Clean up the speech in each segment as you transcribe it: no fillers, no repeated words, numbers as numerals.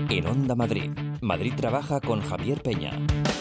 En Onda Madrid. Madrid trabaja con Javier Peña.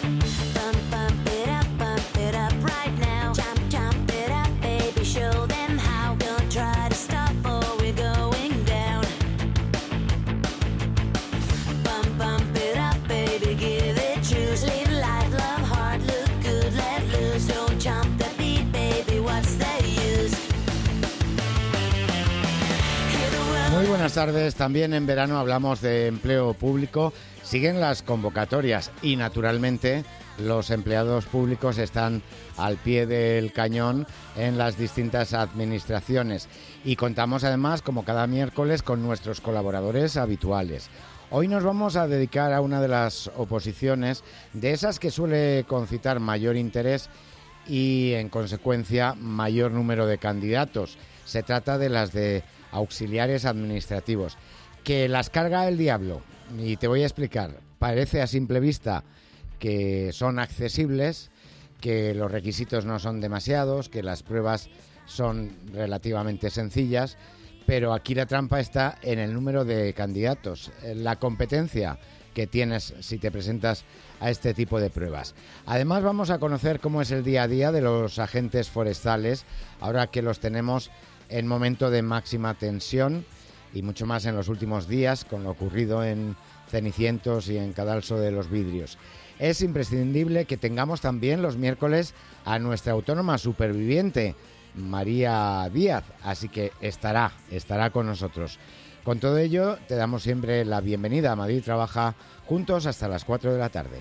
Muy buenas tardes. También en verano hablamos de empleo público. Siguen las convocatorias y, naturalmente, los empleados públicos están al pie del cañón en las distintas administraciones. Y contamos, además, como cada miércoles, con nuestros colaboradores habituales. Hoy nos vamos a dedicar a una de las oposiciones, de esas que suele concitar mayor interés y, en consecuencia, mayor número de candidatos. Se trata de las de auxiliares administrativos, que las carga el diablo, y te voy a explicar. Parece a simple vista que son accesibles, que los requisitos no son demasiados, que las pruebas son relativamente sencillas, pero aquí la trampa está en el número de candidatos, la competencia que tienes si te presentas a este tipo de pruebas. Además, vamos a conocer cómo es el día a día de los agentes forestales, ahora que los tenemos en momento de máxima tensión, y mucho más en los últimos días, con lo ocurrido en Cenicientos y en Cadalso de los Vidrios. Es imprescindible que tengamos también los miércoles a nuestra autónoma superviviente, María Díaz, así que estará con nosotros. Con todo ello, te damos siempre la bienvenida a Madrid Trabaja, juntos hasta las 4 de la tarde.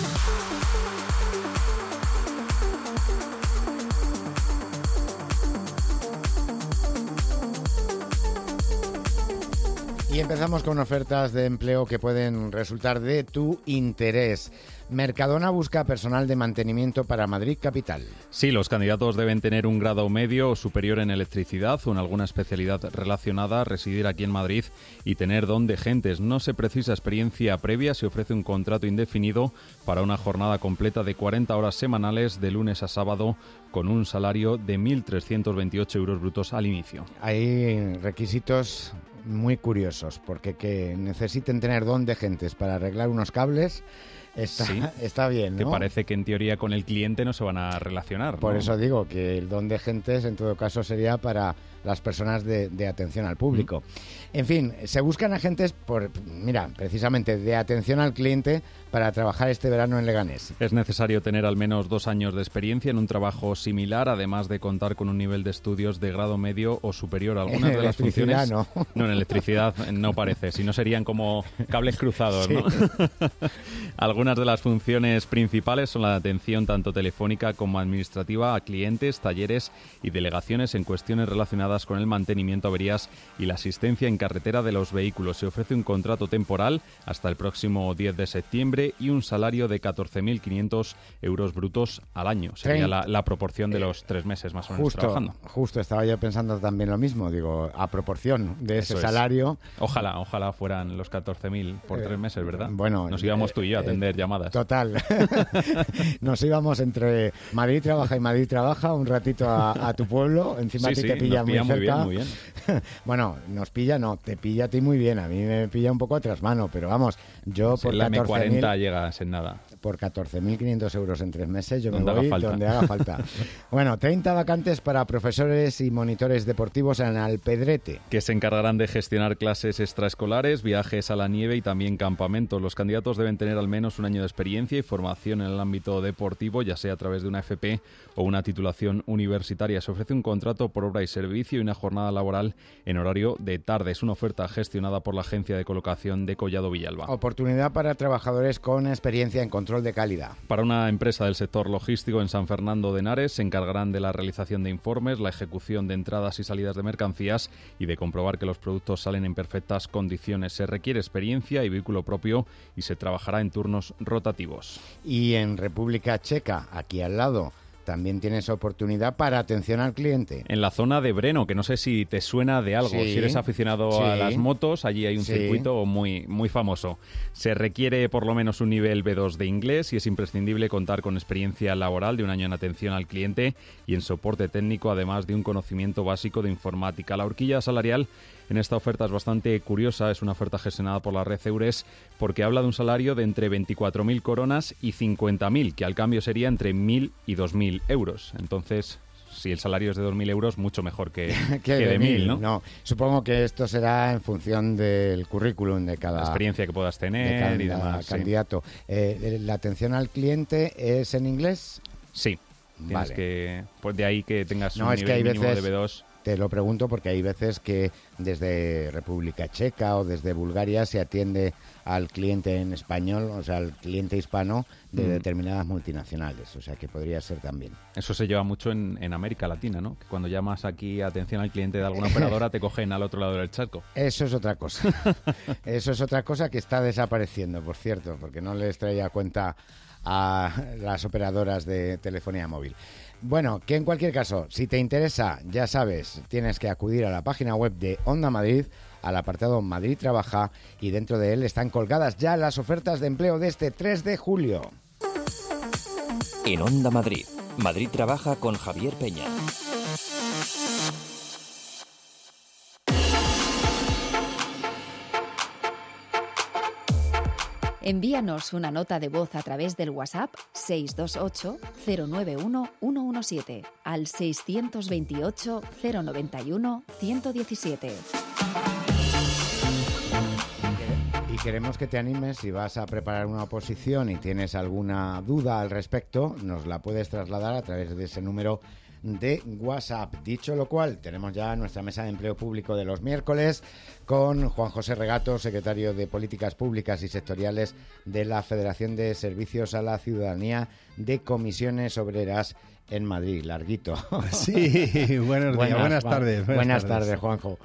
Y empezamos con ofertas de empleo que pueden resultar de tu interés. Mercadona busca personal de mantenimiento para Madrid Capital. Sí, los candidatos deben tener un grado medio o superior en electricidad o en alguna especialidad relacionada, residir aquí en Madrid y tener don de gentes. No se precisa experiencia previa, se ofrece un contrato indefinido para una jornada completa de 40 horas semanales de lunes a sábado con un salario de 1.328 euros brutos al inicio. Hay requisitos muy curiosos, porque que necesiten tener don de gentes para arreglar unos cables está bien, ¿no? Que parece que en teoría con el cliente no se van a relacionar, ¿no? Por eso digo que el don de gentes en todo caso sería para las personas de atención al público. En fin, se buscan agentes precisamente de atención al cliente para trabajar este verano en Leganés. Es necesario tener al menos 2 años de experiencia en un trabajo similar, además de contar con un nivel de estudios de grado medio o superior. Algunas de las funciones... No, en electricidad no parece, si no serían como cables cruzados, sí. ¿No? Algunas de las funciones principales son la de atención tanto telefónica como administrativa a clientes, talleres y delegaciones en cuestiones relacionadas con el mantenimiento, averías y la asistencia en carretera de los vehículos. Se ofrece un contrato temporal hasta el próximo 10 de septiembre y un salario de 14.500 euros brutos al año. Sería la proporción de los 3 meses más o menos trabajando. Justo, estaba yo pensando también lo mismo. Digo, a proporción de ese salario... Ojalá fueran los 14.000 por 3 meses, ¿verdad? Bueno, nos íbamos tú y yo a atender llamadas. Total. Nos íbamos entre Madrid Trabaja y Madrid Trabaja un ratito a tu pueblo. Encima a ti te pilla muy cerca. Muy bien. Bueno, te pilla a ti muy bien. A mí me pilla un poco a trasmano, pero vamos, yo por la M40 llegas en nada. Por 14.500 euros en 3 meses yo me voy donde haga falta. Bueno, 30 vacantes para profesores y monitores deportivos en Alpedrete. Que se encargarán de gestionar clases extraescolares, viajes a la nieve y también campamentos. Los candidatos deben tener al menos un año de experiencia y formación en el ámbito deportivo, ya sea a través de una FP o una titulación universitaria. Se ofrece un contrato por obra y servicio y una jornada laboral en horario de tarde. Es una oferta gestionada por la agencia de colocación de Collado Villalba. Oportunidad para trabajadores con experiencia en control de calidad. Para una empresa del sector logístico en San Fernando de Henares se encargarán de la realización de informes, la ejecución de entradas y salidas de mercancías y de comprobar que los productos salen en perfectas condiciones. Se requiere experiencia y vehículo propio y se trabajará en turnos rotativos. Y en República Checa, aquí al lado, también tienes oportunidad para atención al cliente. En la zona de Breno, que no sé si te suena de algo. Sí, si eres aficionado a las motos, allí hay un circuito muy, muy famoso. Se requiere por lo menos un nivel B2 de inglés y es imprescindible contar con experiencia laboral de 1 año en atención al cliente y en soporte técnico, además de un conocimiento básico de informática. La horquilla salarial en esta oferta es bastante curiosa, es una oferta gestionada por la red Eures, porque habla de un salario de entre 24.000 coronas y 50.000, que al cambio sería entre 1.000 y 2.000 euros. Entonces, si el salario es de 2.000 euros, mucho mejor que de 1.000, ¿no? No, supongo que esto será en función del currículum de cada... La experiencia que puedas tener y demás. Candidato. Sí. ¿La atención al cliente es en inglés? Sí. Tienes vale. que... Pues de ahí que tengas un es nivel que hay mínimo veces, de B2... Te lo pregunto porque hay veces que desde República Checa o desde Bulgaria se atiende al cliente en español, o sea, al cliente hispano de determinadas multinacionales, o sea, que podría ser también. Eso se lleva mucho en América Latina, ¿no? Que cuando llamas aquí atención al cliente de alguna operadora te cogen al otro lado del charco. Eso es otra cosa. Eso es otra cosa que está desapareciendo, por cierto, porque no les traía cuenta a las operadoras de telefonía móvil. Bueno, que en cualquier caso, si te interesa, ya sabes, tienes que acudir a la página web de Onda Madrid, al apartado Madrid Trabaja, y dentro de él están colgadas ya las ofertas de empleo de este 3 de julio. En Onda Madrid, Madrid Trabaja con Javier Peña. Envíanos una nota de voz a través del WhatsApp 628-091-117 al 628-091-117. Y queremos que te animes, si vas a preparar una oposición y tienes alguna duda al respecto, nos la puedes trasladar a través de ese número de WhatsApp. Dicho lo cual, tenemos ya nuestra mesa de empleo público de los miércoles con Juan José Regato, secretario de Políticas Públicas y Sectoriales de la Federación de Servicios a la Ciudadanía de Comisiones Obreras en Madrid. Larguito. Sí, buenas tardes. Buenas tardes, Juanjo.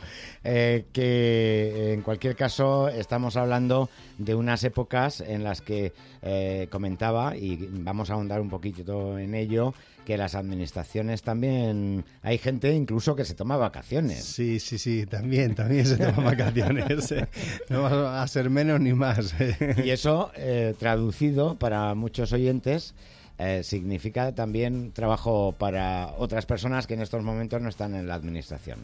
Que en cualquier caso estamos hablando de unas épocas en las que comentaba, y vamos a ahondar un poquito en ello, que las administraciones también... Hay gente incluso que se toma vacaciones. Sí, también se toma vacaciones. No va a ser menos ni más. Y eso, traducido para muchos oyentes... significa también trabajo para otras personas que en estos momentos no están en la administración.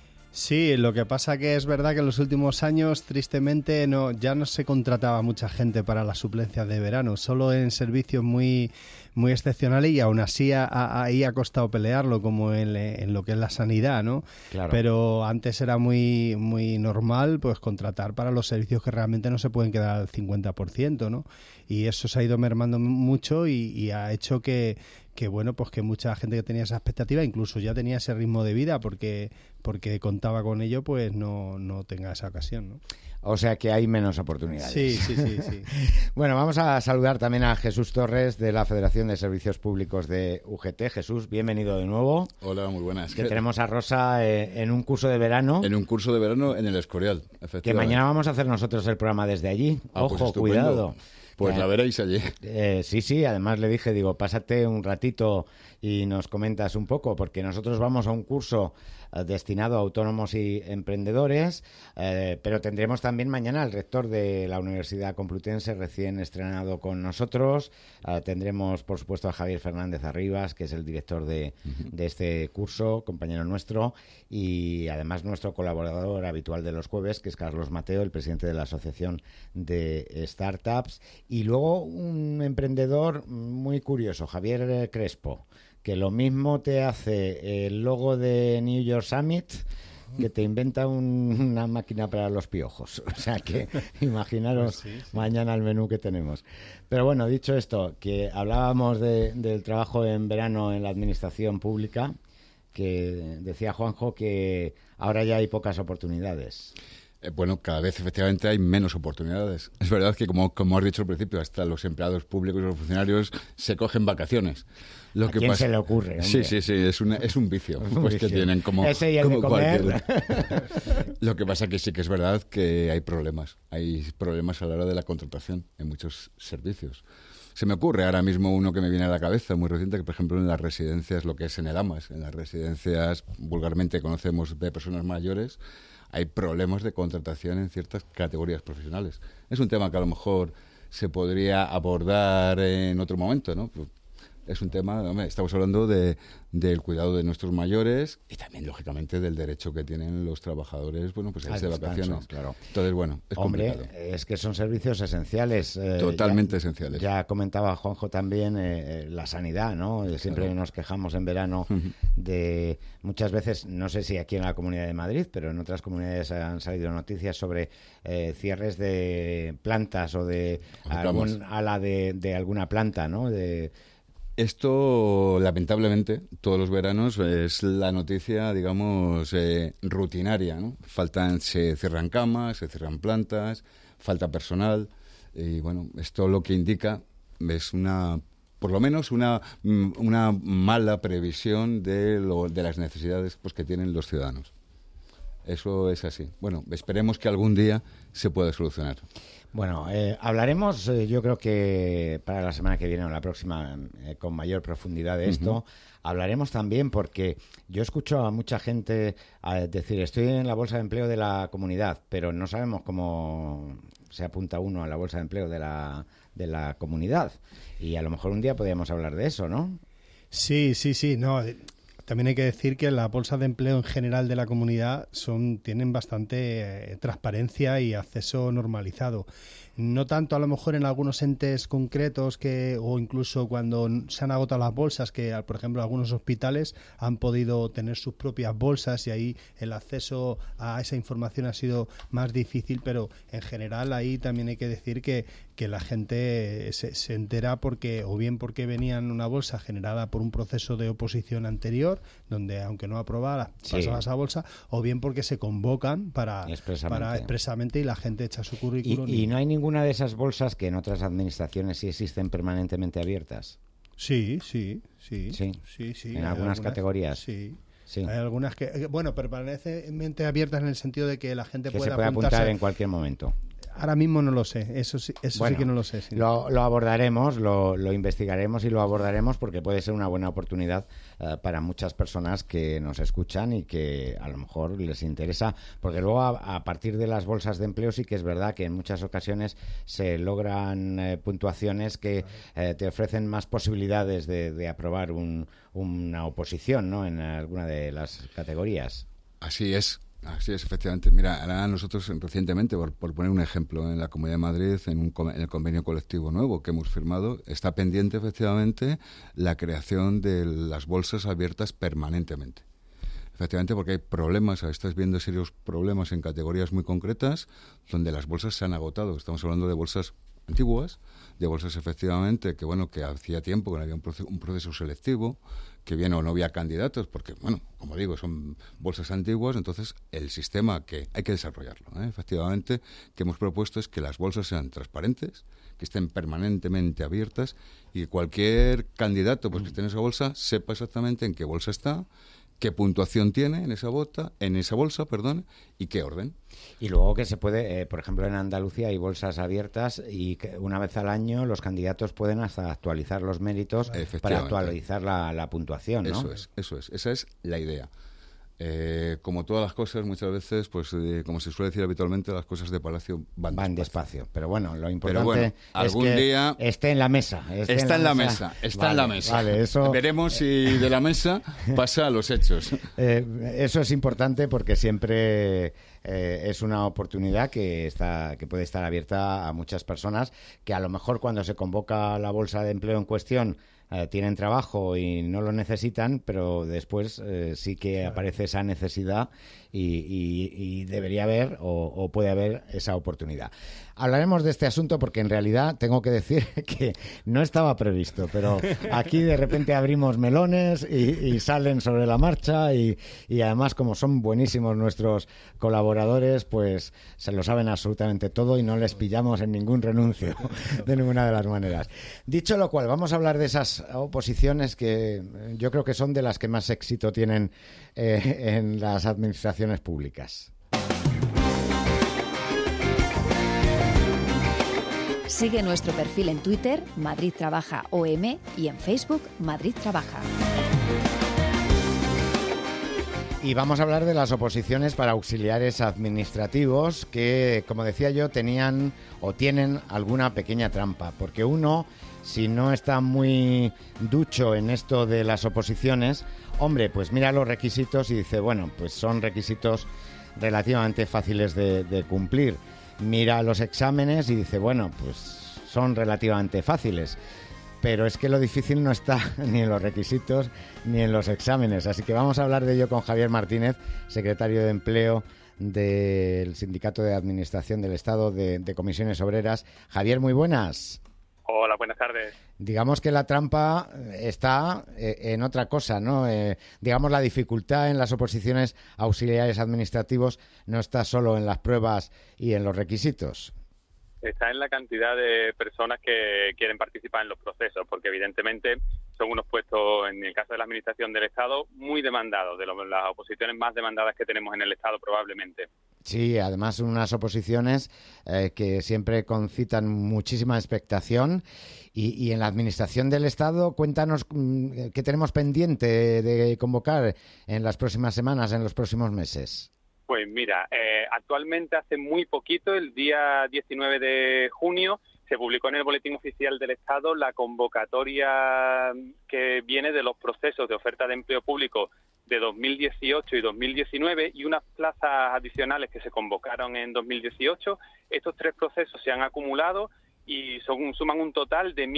Sí, lo que pasa que es verdad que en los últimos años, tristemente, ya no se contrataba mucha gente para las suplencias de verano, solo en servicios muy excepcionales, y aún así ahí ha costado pelearlo, como en lo que es la sanidad, ¿no? Claro. Pero antes era muy normal pues contratar para los servicios que realmente no se pueden quedar al 50%, ¿no? Y eso se ha ido mermando mucho y ha hecho que bueno, pues que mucha gente que tenía esa expectativa, incluso ya tenía ese ritmo de vida porque contaba con ello, pues no tenga esa ocasión, ¿no? O sea que hay menos oportunidades. Sí. Bueno, vamos a saludar también a Jesús Torres de la Federación de Servicios Públicos de UGT. Jesús, bienvenido de nuevo. Hola, muy buenas. Que tenemos a Rosa en un curso de verano. En un curso de verano en el Escorial, efectivamente. Que mañana vamos a hacer nosotros el programa desde allí. Ojo, pues cuidado. Pues la veréis allí. Sí, además le dije, pásate un ratito y nos comentas un poco, porque nosotros vamos a un curso destinado a autónomos y emprendedores, pero tendremos también mañana al rector de la Universidad Complutense recién estrenado con nosotros. Tendremos, por supuesto, a Javier Fernández Arribas, que es el director de este curso, compañero nuestro, y además nuestro colaborador habitual de los jueves, que es Carlos Mateo, el presidente de la Asociación de Startups, y luego un emprendedor muy curioso, Javier Crespo, que lo mismo te hace el logo de New York Summit que te inventa una máquina para los piojos. O sea que imaginaros mañana el menú que tenemos. Pero bueno, dicho esto, que hablábamos del trabajo en verano en la administración pública, que decía Juanjo que ahora ya hay pocas oportunidades. Bueno, cada vez efectivamente hay menos oportunidades. Es verdad que, como has dicho al principio, hasta los empleados públicos y los funcionarios se cogen vacaciones. ¿A quién se le ocurre? Sí, es un vicio. Que tienen como, ese y el como de comer. Lo que pasa que sí que es verdad que hay problemas. Hay problemas a la hora de la contratación en muchos servicios. Se me ocurre ahora mismo uno que me viene a la cabeza, muy reciente, que por ejemplo en las residencias, lo que es en Edamas, en las residencias vulgarmente conocemos de personas mayores, hay problemas de contratación en ciertas categorías profesionales. Es un tema que a lo mejor se podría abordar en otro momento, ¿no? Es un tema, hombre, estamos hablando del cuidado de nuestros mayores y también, lógicamente, del derecho que tienen los trabajadores, bueno, pues a irse de vacaciones. Claro. Entonces, bueno, es complicado. Es que son servicios esenciales. Totalmente esenciales. Ya comentaba Juanjo también la sanidad, ¿no? Siempre nos quejamos en verano de muchas veces, no sé si aquí en la Comunidad de Madrid, pero en otras comunidades han salido noticias sobre cierres de plantas o de algún ala de alguna planta, ¿no? Esto, lamentablemente, todos los veranos es la noticia, digamos, rutinaria, ¿no? Se cierran camas, se cierran plantas, falta personal y, bueno, esto lo que indica es por lo menos una mala previsión de las necesidades pues, que tienen los ciudadanos. Eso es así. Bueno, esperemos que algún día se pueda solucionar. Bueno, hablaremos, yo creo que para la semana que viene o la próxima, con mayor profundidad de esto. Hablaremos también porque yo escucho a mucha gente decir, estoy en la bolsa de empleo de la comunidad, pero no sabemos cómo se apunta uno a la bolsa de empleo de la comunidad. Y a lo mejor un día podríamos hablar de eso, ¿no? Sí, no... También hay que decir que las bolsas de empleo en general de la comunidad tienen bastante transparencia y acceso normalizado. No tanto a lo mejor en algunos entes concretos o incluso cuando se han agotado las bolsas, que por ejemplo algunos hospitales han podido tener sus propias bolsas y ahí el acceso a esa información ha sido más difícil, pero en general ahí también hay que decir que la gente se entera porque venían una bolsa generada por un proceso de oposición anterior, donde aunque no aprobara, pasaba a esa bolsa, o bien porque se convocan para expresamente y la gente echa su currículum. ¿Y no hay ninguna de esas bolsas que en otras administraciones sí existen permanentemente abiertas? Sí. En algunas categorías. Sí. Hay algunas que, permanentemente abiertas en el sentido de que la gente puede apuntar en cualquier momento. Ahora mismo no lo sé, eso sí que no lo sé. Sí. Lo abordaremos, lo investigaremos y lo abordaremos porque puede ser una buena oportunidad para muchas personas que nos escuchan y que a lo mejor les interesa, porque luego a partir de las bolsas de empleo sí que es verdad que en muchas ocasiones se logran puntuaciones que te ofrecen más posibilidades de aprobar una oposición, ¿no? En alguna de las categorías. Así es, efectivamente. Mira, ahora nosotros recientemente, por poner un ejemplo, en la Comunidad de Madrid, en el convenio colectivo nuevo que hemos firmado, está pendiente efectivamente la creación de las bolsas abiertas permanentemente. Efectivamente, porque hay problemas, estás viendo serios problemas en categorías muy concretas donde las bolsas se han agotado. Estamos hablando de bolsas antiguas, de bolsas efectivamente que hacía tiempo que no había un proceso selectivo, que bien o no había candidatos, porque, como digo, son bolsas antiguas, entonces el sistema que hay que desarrollarlo, efectivamente, que hemos propuesto es que las bolsas sean transparentes, que estén permanentemente abiertas y que cualquier candidato que esté en esa bolsa sepa exactamente en qué bolsa está, qué puntuación tiene en esa bolsa, y qué orden. Y luego que se puede, por ejemplo, en Andalucía hay bolsas abiertas y que una vez al año los candidatos pueden hasta actualizar los méritos para actualizar la puntuación, ¿no? Eso es. Esa es la idea. Como todas las cosas, muchas veces, pues como se suele decir habitualmente, las cosas de Palacio van despacio. Pero bueno, lo importante es algún que día esté en la mesa. Está en la mesa. Vale, eso... Veremos si de la mesa pasa a los hechos. Eso es importante porque siempre es una oportunidad que puede estar abierta a muchas personas que a lo mejor cuando se convoca la bolsa de empleo en cuestión tienen trabajo y no lo necesitan, pero después sí que aparece esa necesidad y debería haber o puede haber esa oportunidad. Hablaremos de este asunto porque en realidad tengo que decir que no estaba previsto, pero aquí de repente abrimos melones y salen sobre la marcha y además como son buenísimos nuestros colaboradores, pues se lo saben absolutamente todo y no les pillamos en ningún renuncio de ninguna de las maneras. Dicho lo cual, vamos a hablar de esas oposiciones que yo creo que son de las que más éxito tienen en las administraciones públicas. Sigue nuestro perfil en Twitter, Madrid Trabaja OM, y en Facebook, Madrid Trabaja. Y vamos a hablar de las oposiciones para auxiliares administrativos que, como decía yo, tenían o tienen alguna pequeña trampa. Porque uno, si no está muy ducho en esto de las oposiciones, hombre, pues mira los requisitos y dice, bueno, pues son requisitos relativamente fáciles de cumplir. Mira los exámenes y dice, bueno, pues son relativamente fáciles. Pero es que lo difícil no está ni en los requisitos ni en los exámenes. Así que vamos a hablar de ello con Javier Martínez, secretario de Empleo del Sindicato de Administración del Estado de Comisiones Obreras. Javier, muy buenas. Hola, buenas tardes. Digamos que la trampa está en otra cosa, ¿no? Digamos, la dificultad en las oposiciones auxiliares administrativos no está solo en las pruebas y en los requisitos. Está en la cantidad de personas que quieren participar en los procesos, porque evidentemente son unos puestos, en el caso de la Administración del Estado, muy demandados, de las oposiciones más demandadas que tenemos en el Estado probablemente. Sí, además unas oposiciones que siempre concitan muchísima expectación. Y en la Administración del Estado, cuéntanos qué tenemos pendiente de convocar en las próximas semanas, en los próximos meses. Pues mira, actualmente hace muy poquito, el día 19 de junio, se publicó en el Boletín Oficial del Estado la convocatoria que viene de los procesos de oferta de empleo público de 2018 y 2019 y unas plazas adicionales que se convocaron en 2018. Estos 3 procesos se han acumulado y suman un total de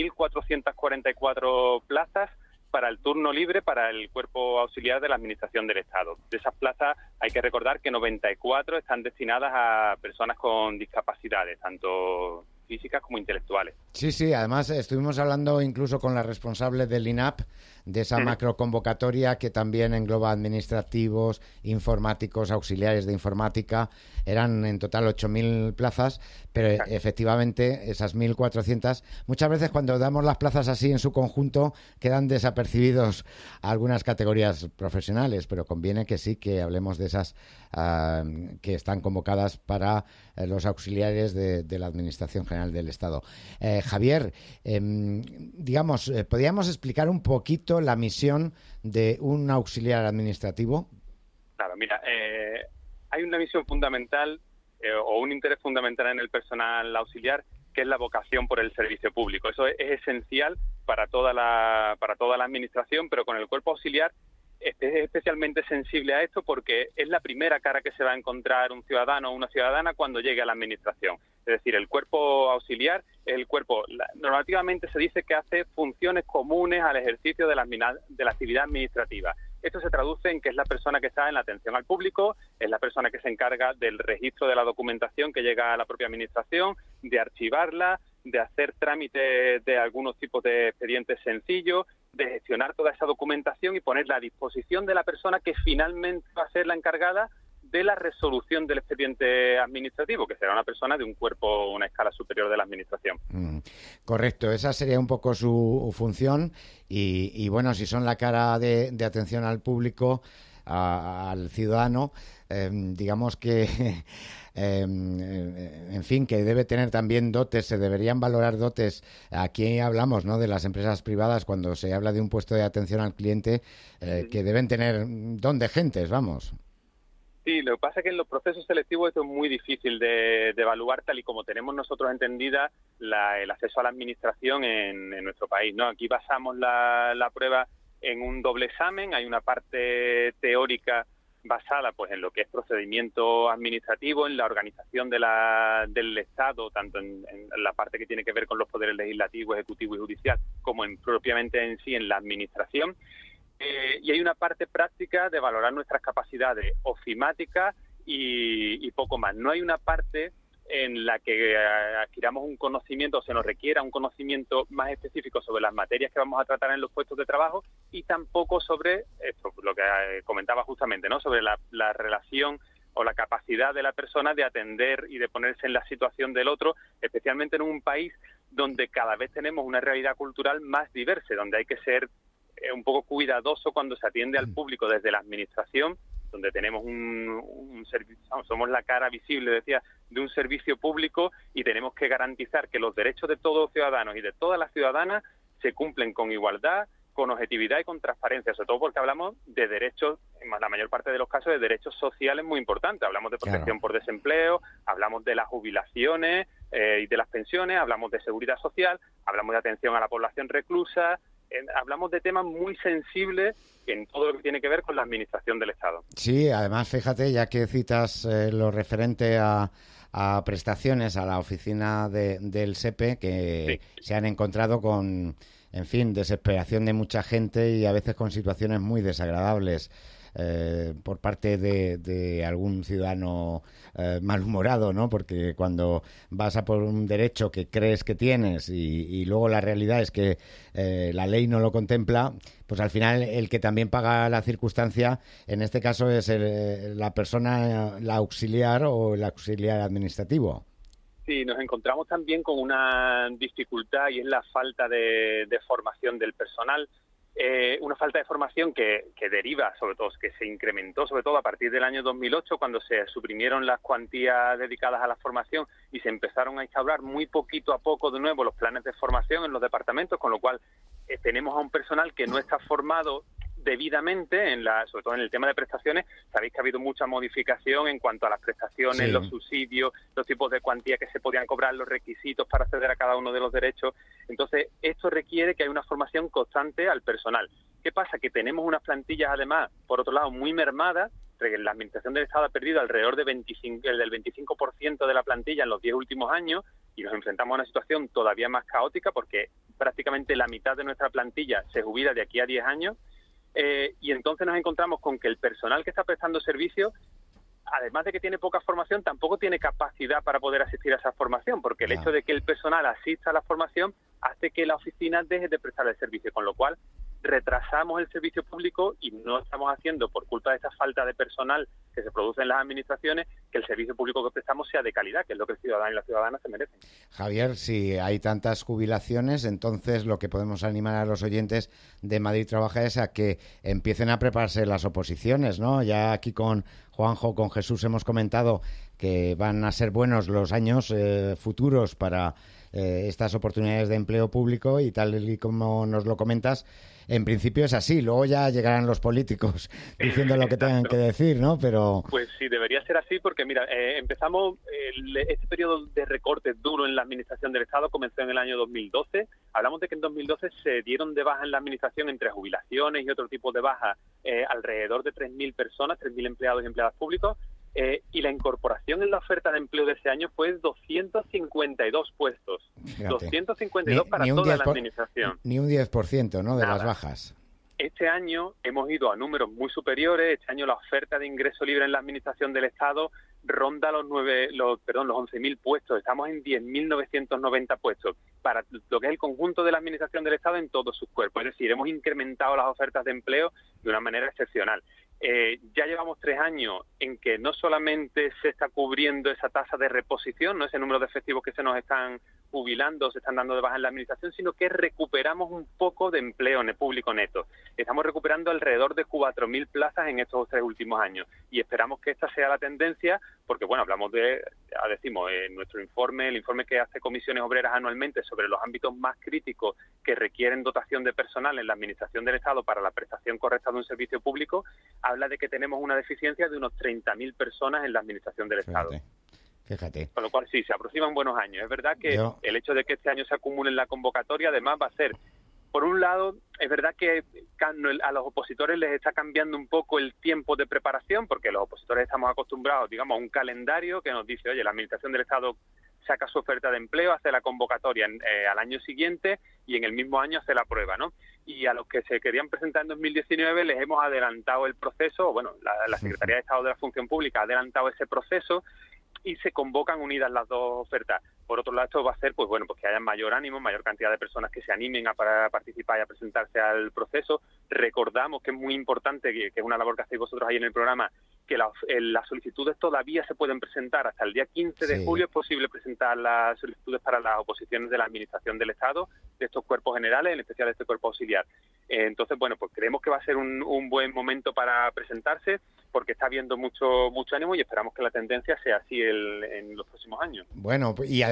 1.444 plazas para el turno libre para el cuerpo auxiliar de la Administración del Estado. De esas plazas hay que recordar que 94 están destinadas a personas con discapacidades, tanto físicas como intelectuales. Sí, además estuvimos hablando incluso con la responsable del INAP de esa macroconvocatoria que también engloba administrativos, informáticos, auxiliares de informática. Eran en total 8.000 plazas, pero efectivamente esas 1.400, muchas veces cuando damos las plazas así en su conjunto quedan desapercibidos algunas categorías profesionales, pero conviene que sí que hablemos de esas que están convocadas para los auxiliares de la Administración General del Estado. Javier, digamos, ¿podríamos explicar un poquito la misión de un auxiliar administrativo? Claro, mira, hay una misión fundamental o un interés fundamental en el personal auxiliar, que es la vocación por el servicio público. Eso es esencial para toda la administración, pero con el cuerpo auxiliar es especialmente sensible a esto porque es la primera cara que se va a encontrar un ciudadano o una ciudadana cuando llegue a la administración. Es decir, el cuerpo auxiliar es el cuerpo, normativamente se dice que hace funciones comunes al ejercicio de la actividad administrativa. Esto se traduce en que es la persona que está en la atención al público, es la persona que se encarga del registro de la documentación que llega a la propia administración, de archivarla, de hacer trámites de algunos tipos de expedientes sencillos, de gestionar toda esa documentación y ponerla a disposición de la persona que finalmente va a ser la encargada de la resolución del expediente administrativo, que será una persona de un cuerpo, una escala superior de la administración. Correcto, esa sería un poco su función y bueno, si son la cara de atención al público, al ciudadano, digamos que en fin, que debe tener también dotes, se deberían valorar dotes. Aquí hablamos, ¿no?, de las empresas privadas cuando se habla de un puesto de atención al cliente, que deben tener don de gentes, vamos. Sí, lo que pasa es que en los procesos selectivos esto es muy difícil de evaluar tal y como tenemos nosotros entendida el acceso a la administración en nuestro país, ¿no? Aquí basamos la prueba en un doble examen, hay una parte teórica basada pues en lo que es procedimiento administrativo, en la organización del Estado, tanto en la parte que tiene que ver con los poderes legislativo, ejecutivo y judicial, como propiamente en sí en la administración. Y hay una parte práctica de valorar nuestras capacidades ofimáticas y poco más. No hay una parte en la que adquiramos un conocimiento o se nos requiera un conocimiento más específico sobre las materias que vamos a tratar en los puestos de trabajo y tampoco sobre esto, lo que comentaba justamente, ¿no?, sobre la relación o la capacidad de la persona de atender y de ponerse en la situación del otro, especialmente en un país donde cada vez tenemos una realidad cultural más diversa, donde hay que ser un poco cuidadoso cuando se atiende al público desde la administración, donde tenemos un servicio, somos la cara visible, decía, de un servicio público y tenemos que garantizar que los derechos de todos los ciudadanos y de todas las ciudadanas se cumplen con igualdad, con objetividad y con transparencia, sobre todo porque hablamos de derechos, en la mayor parte de los casos, de derechos sociales muy importantes. Hablamos de protección por desempleo, hablamos de las jubilaciones y de las pensiones, hablamos de seguridad social, hablamos de atención a la población reclusa, hablamos de temas muy sensibles en todo lo que tiene que ver con la administración del Estado. Sí, además, fíjate, ya que citas lo referente a prestaciones a la oficina del SEPE, que se han encontrado con, en fin, desesperación de mucha gente y a veces con situaciones muy desagradables por parte de algún ciudadano malhumorado, ¿no? Porque cuando vas a por un derecho que crees que tienes y luego la realidad es que la ley no lo contempla, pues al final el que también paga la circunstancia, en este caso es la persona, la auxiliar o el auxiliar administrativo. Sí, nos encontramos también con una dificultad y es la falta de formación del personal. Una falta de formación que deriva, sobre todo, que se incrementó sobre todo a partir del año 2008, cuando se suprimieron las cuantías dedicadas a la formación y se empezaron a instaurar muy poquito a poco de nuevo los planes de formación en los departamentos, con lo cual tenemos a un personal que no está formado debidamente, sobre todo en el tema de prestaciones. Sabéis que ha habido mucha modificación en cuanto a las prestaciones, los subsidios, los tipos de cuantía que se podían cobrar, los requisitos para acceder a cada uno de los derechos. Entonces, esto requiere que haya una formación constante al personal. ¿Qué pasa? Que tenemos unas plantillas, además, por otro lado, muy mermadas. La Administración del Estado ha perdido alrededor del 25% de la plantilla en los 10 últimos años y nos enfrentamos a una situación todavía más caótica porque prácticamente la mitad de nuestra plantilla se jubila de aquí a 10 años. Y entonces nos encontramos con que el personal que está prestando servicio, además de que tiene poca formación, tampoco tiene capacidad para poder asistir a esa formación, porque el hecho de que el personal asista a la formación hace que la oficina deje de prestar el servicio, con lo cual retrasamos el servicio público y no estamos haciendo, por culpa de esa falta de personal que se produce en las administraciones, que el servicio público que prestamos sea de calidad, que es lo que el ciudadano y la ciudadana se merecen. Javier, si hay tantas jubilaciones, entonces lo que podemos animar a los oyentes de Madrid Trabaja es a que empiecen a prepararse las oposiciones, ¿no? Ya aquí con Juanjo, con Jesús hemos comentado que van a ser buenos los años futuros para estas oportunidades de empleo público y tal y como nos lo comentas, en principio es así. Luego ya llegarán los políticos diciendo lo que tengan que decir, ¿no? Pero pues sí, debería ser así porque, mira, empezamos este periodo de recortes duro en la administración del Estado, comenzó en el año 2012. Hablamos de que en 2012 se dieron de baja en la administración entre jubilaciones y otro tipo de baja alrededor de 3.000 personas, 3.000 empleados y empleadas públicos. Y la incorporación en la oferta de empleo de ese año fue 252 puestos. Fíjate. 252 para toda la administración. Ni un 10%, ¿no?, de las bajas. Este año hemos ido a números muy superiores. Este año la oferta de ingreso libre en la administración del Estado ronda los 11.000 puestos. Estamos en 10.990 puestos para lo que es el conjunto de la administración del Estado en todos sus cuerpos. Es decir, hemos incrementado las ofertas de empleo de una manera excepcional. Ya llevamos 3 años en que no solamente se está cubriendo esa tasa de reposición, no ese número de efectivos que se nos están jubilando, se están dando de baja en la administración, sino que recuperamos un poco de empleo público neto. Estamos recuperando alrededor de 4.000 plazas en estos 3 últimos años y esperamos que esta sea la tendencia porque, bueno, hablamos en nuestro informe, el informe que hace Comisiones Obreras anualmente sobre los ámbitos más críticos que requieren dotación de personal en la administración del Estado para la prestación correcta de un servicio público, habla de que tenemos una deficiencia de unos 30.000 personas en la administración del Estado. Fíjate. Con lo cual sí, se aproximan buenos años. Es verdad que el hecho de que este año se acumule en la convocatoria además va a ser, por un lado, es verdad que a los opositores les está cambiando un poco el tiempo de preparación, porque los opositores estamos acostumbrados, digamos, a un calendario que nos dice, oye, la Administración del Estado saca su oferta de empleo, hace la convocatoria al año siguiente y en el mismo año hace la prueba, ¿no? Y a los que se querían presentar en 2019 les hemos adelantado el proceso, bueno, la Secretaría de Estado de la Función Pública ha adelantado ese proceso y se convocan unidas las dos ofertas. Por otro lado, esto va a hacer pues que haya mayor ánimo, mayor cantidad de personas que se animen a participar y a presentarse al proceso. Recordamos que es muy importante, que es una labor que hacéis vosotros ahí en el programa, que las solicitudes todavía se pueden presentar. Hasta el día 15 de julio es posible presentar las solicitudes para las oposiciones de la Administración del Estado, de estos cuerpos generales, en especial de este cuerpo auxiliar. Entonces, pues creemos que va a ser un buen momento para presentarse, porque está habiendo mucho ánimo y esperamos que la tendencia sea así en los próximos años. Bueno, y además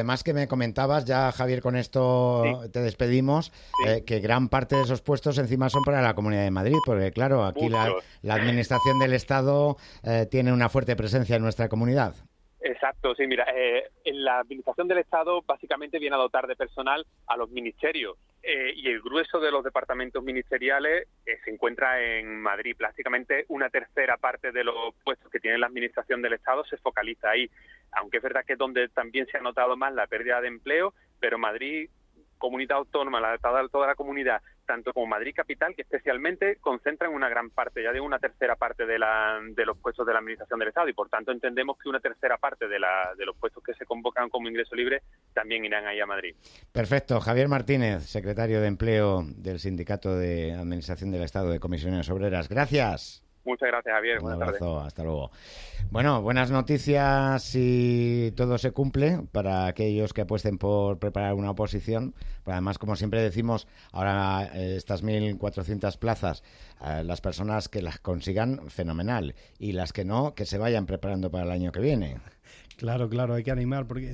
además que me comentabas, ya Javier, con esto te despedimos, que gran parte de esos puestos encima son para la Comunidad de Madrid, porque claro, aquí la Administración del Estado tiene una fuerte presencia en nuestra comunidad. Exacto, sí, mira, en la Administración del Estado básicamente viene a dotar de personal a los ministerios y el grueso de los departamentos ministeriales se encuentra en Madrid. Prácticamente una tercera parte de los puestos que tiene la Administración del Estado se focaliza ahí, aunque es verdad que es donde también se ha notado más la pérdida de empleo, pero Madrid, comunidad autónoma, toda la comunidad, tanto como Madrid capital, que especialmente concentran una gran parte, ya de una tercera parte de los puestos de la Administración del Estado, y por tanto entendemos que una tercera parte de los puestos que se convocan como ingreso libre también irán ahí a Madrid. Perfecto. Javier Martínez, secretario de Empleo del Sindicato de Administración del Estado de Comisiones Obreras. Gracias. Muchas gracias, Javier. Un abrazo, hasta luego. Bueno, buenas noticias si todo se cumple para aquellos que apuesten por preparar una oposición. Pero además, como siempre decimos, ahora estas 1.400 plazas, las personas que las consigan, fenomenal. Y las que no, que se vayan preparando para el año que viene. Claro, hay que animar, porque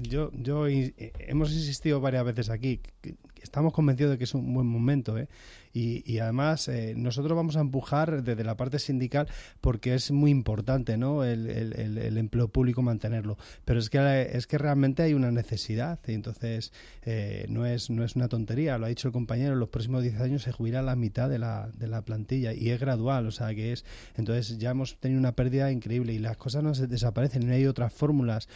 hemos insistido varias veces aquí, que estamos convencidos de que es un buen momento, y además nosotros vamos a empujar desde la parte sindical porque es muy importante, ¿no? el empleo público mantenerlo, pero es que realmente hay una necesidad, y entonces no es una tontería, lo ha dicho el compañero, en los próximos 10 años se jubilará la mitad de la plantilla, y es gradual, o sea que entonces ya hemos tenido una pérdida increíble y las cosas no se desaparecen, no hay otras fórmulas.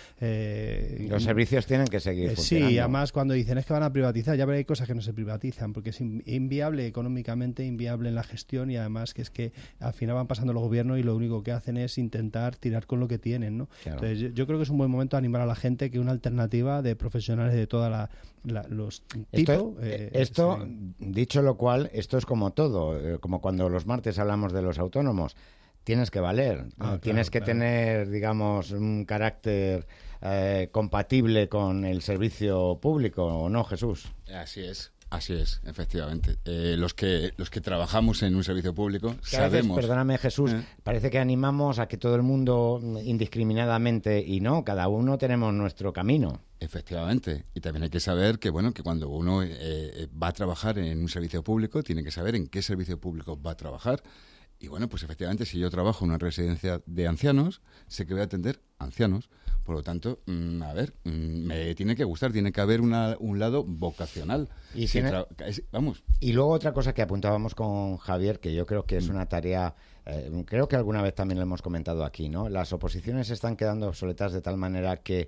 Los servicios tienen que seguir funcionando. Sí, además cuando dicen es que van a privatizar, ya verá, hay cosas que no se privatizan porque es inviable económicamente, inviable en la gestión, y además que es que al final van pasando los gobiernos y lo único que hacen es intentar tirar con lo que tienen, ¿no? Claro. Entonces yo creo que es un buen momento animar a la gente que una alternativa de profesionales de todos los tipos. Esto dicho lo cual, esto es como todo, como cuando los martes hablamos de los autónomos. Tienes que valer, tienes que tener, digamos, un carácter compatible con el servicio público, ¿o no, Jesús? Así es, efectivamente. Los que trabajamos en un servicio público sabemos... Perdóname, Jesús, parece que animamos a que todo el mundo indiscriminadamente, y no, cada uno tenemos nuestro camino. Efectivamente, y también hay que saber que cuando uno va a trabajar en un servicio público, tiene que saber en qué servicio público va a trabajar. Y pues efectivamente, si yo trabajo en una residencia de ancianos, sé que voy a atender ancianos. Por lo tanto, me tiene que gustar, tiene que haber un lado vocacional. Y luego otra cosa que apuntábamos con Javier, que yo creo que es una tarea, creo que alguna vez también lo hemos comentado aquí, ¿no? Las oposiciones están quedando obsoletas de tal manera que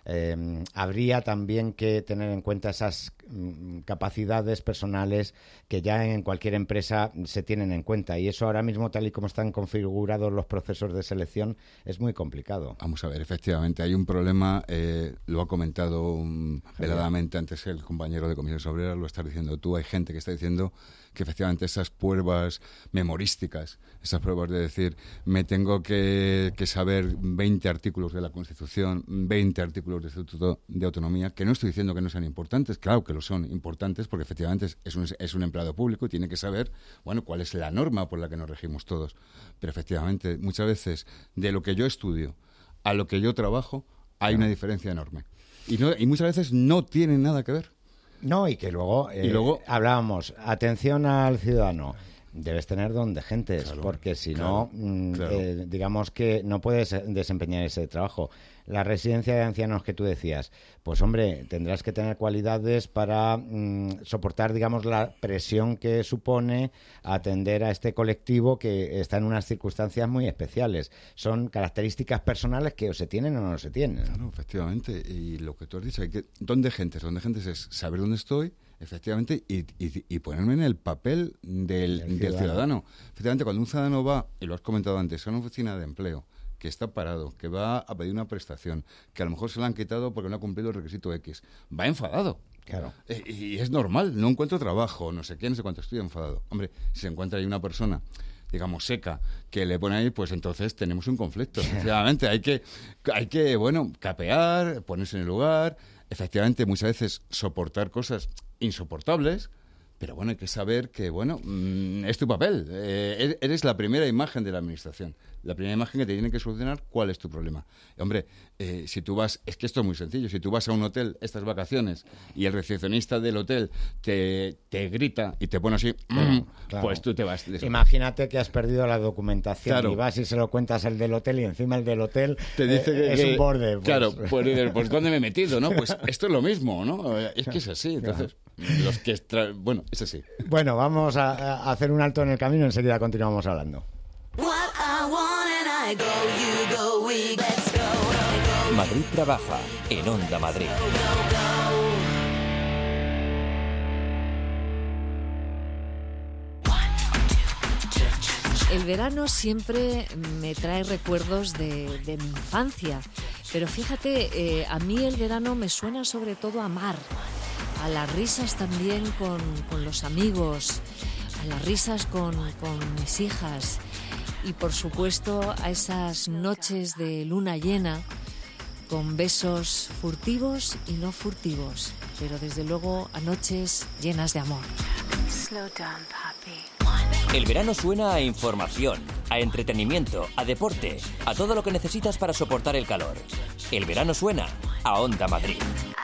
habría también que tener en cuenta esas capacidades personales que ya en cualquier empresa se tienen en cuenta, y eso ahora mismo, tal y como están configurados los procesos de selección, es muy complicado. Vamos a ver, efectivamente hay un problema, lo ha comentado veladamente antes el compañero de Comisiones Obreras, lo estás diciendo tú, hay gente que está diciendo que efectivamente esas pruebas memorísticas, esas pruebas de decir, me tengo que saber 20 artículos de la Constitución, 20 artículos del Estatuto de Autonomía, que no estoy diciendo que no sean importantes, claro que lo son importantes, porque efectivamente es un empleado público y tiene que saber, cuál es la norma por la que nos regimos todos. Pero efectivamente, muchas veces, de lo que yo estudio a lo que yo trabajo, hay una diferencia enorme. Y muchas veces no tienen nada que ver. No, y que luego hablábamos, atención al ciudadano, debes tener don de gentes, claro, porque si no, digamos que no puedes desempeñar ese trabajo. La residencia de ancianos que tú decías, pues hombre, tendrás que tener cualidades para soportar, digamos, la presión que supone atender a este colectivo que está en unas circunstancias muy especiales. Son características personales que o se tienen o no se tienen. Claro, efectivamente. Y lo que tú has dicho, don de gentes es saber dónde estoy, efectivamente, y ponerme en el papel del ciudadano. Efectivamente, cuando un ciudadano va, y lo has comentado antes, a una oficina de empleo, que está parado, que va a pedir una prestación, que a lo mejor se la han quitado porque no ha cumplido el requisito X, va enfadado. Claro. Y es normal, no encuentro trabajo, no sé qué, no sé cuánto, estoy enfadado. Hombre, si se encuentra ahí una persona, digamos, seca, que le pone ahí, pues entonces tenemos un conflicto. Efectivamente, hay que capear, ponerse en el lugar, efectivamente, muchas veces soportar cosas insoportables, Pero bueno, hay que saber que, bueno, es tu papel. Eres la primera imagen de la administración. La primera imagen que te tiene que solucionar cuál es tu problema. Hombre, si tú vas... Es que esto es muy sencillo. Si tú vas a un hotel estas vacaciones y el recepcionista del hotel te grita y te pone así, claro. Pues tú te vas. Imagínate que has perdido la documentación, claro, y vas y se lo cuentas al del hotel y encima el del hotel te dice que es un borde. Pues. Claro, pues ¿dónde me he metido? ¿No? Pues esto es lo mismo, ¿no? Es que es así. Entonces, los que... Bueno, es así. Bueno, vamos a hacer un alto en el camino, enseguida continuamos hablando. Madrid trabaja en Onda Madrid. El verano siempre me trae recuerdos de mi infancia, pero fíjate, a mí el verano me suena sobre todo a mar, a las risas también con los amigos, a las risas con mis hijas y por supuesto a esas noches de luna llena con besos furtivos y no furtivos, pero desde luego a noches llenas de amor. El verano suena a información, a entretenimiento, a deporte, a todo lo que necesitas para soportar el calor. El verano suena a Onda Madrid.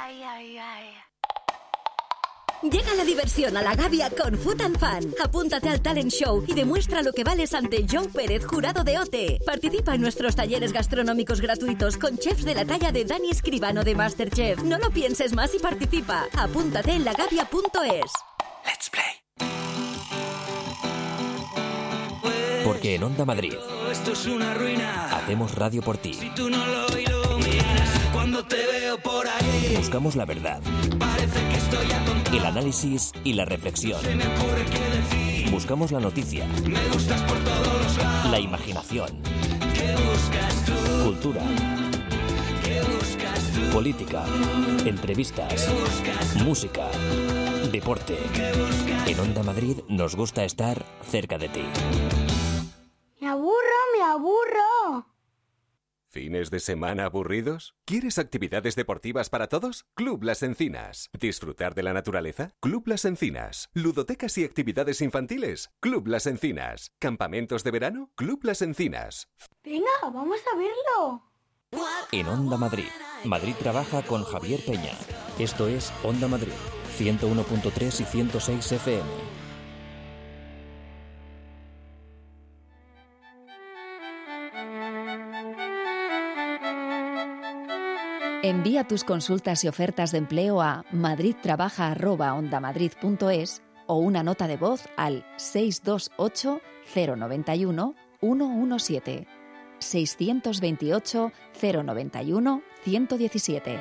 Llega la diversión a la Gavia con Food and Fun. Apúntate al talent show y demuestra lo que vales ante Joe Pérez, jurado de OTE. Participa en nuestros talleres gastronómicos gratuitos con chefs de la talla de Dani Escribano de MasterChef. No lo pienses más y participa. Apúntate en lagavia.es. Let's play. Porque en Onda Madrid esto es una ruina. Hacemos radio por ti. Si tú no lo iluminas, cuando te veo por ahí, buscamos la verdad, parece que estoy atontado. el análisis y la reflexión. Se me ocurre qué decir. Buscamos la noticia, Me gustas por todos los lados. la imaginación, ¿Qué buscas tú? cultura, ¿Qué buscas tú? política, entrevistas, música, deporte. En Onda Madrid nos gusta estar cerca de ti. Me aburro. ¿Fines de semana aburridos? ¿Quieres actividades deportivas para todos? Club Las Encinas. ¿Disfrutar de la naturaleza? Club Las Encinas. ¿Ludotecas y actividades infantiles? Club Las Encinas. ¿Campamentos de verano? Club Las Encinas. Venga, vamos a verlo. En Onda Madrid, Madrid trabaja con Javier Peña. Esto es Onda Madrid, 101.3 y 106 FM. Envía tus consultas y ofertas de empleo a madridtrabaja@ondamadrid.es o una nota de voz al 628 091 117. 628 091 117.